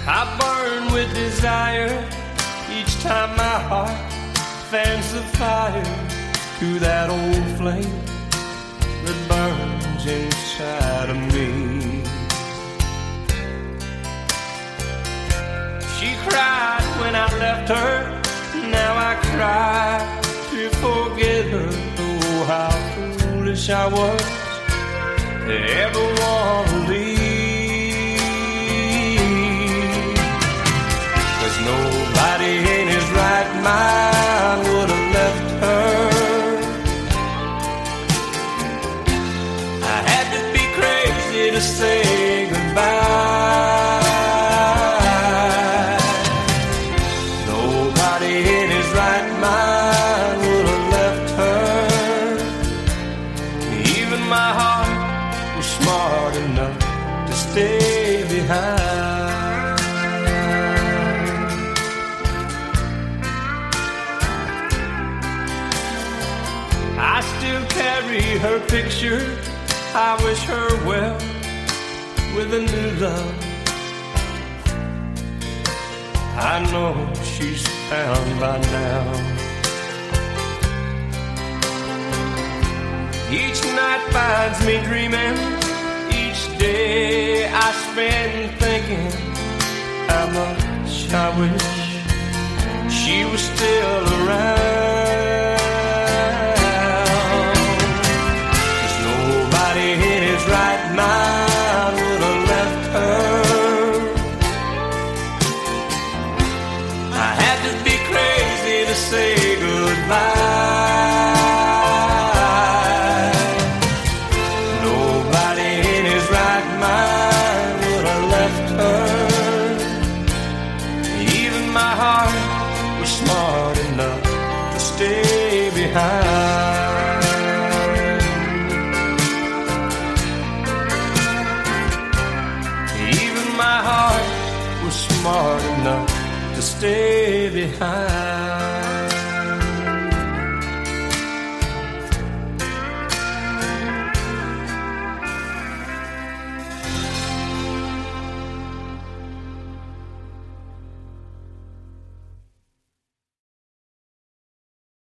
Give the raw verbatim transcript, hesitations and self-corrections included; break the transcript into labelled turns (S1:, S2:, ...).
S1: I burn with desire each time my heart fans the fire to that old flame that burns inside of me. She cried when I left her, now I cry to forget her. Oh, how foolish I was to ever want to leave. 'Cause nobody in his right mind would have left her. I had to be crazy to say goodbye. Nobody in his right mind would have left her. Even my heart was smart enough to stay behind. I still carry her picture. I wish her well with a new love. I know she's found by now. Each night finds me dreaming. Each day I spend thinking how much I wish she was still around. 'Cause nobody in his right mind would have left her. I had to be crazy to say goodbye. Nobody in his right mind would have left her. Even my heart was smart enough to stay behind. Even my heart was smart enough to stay behind.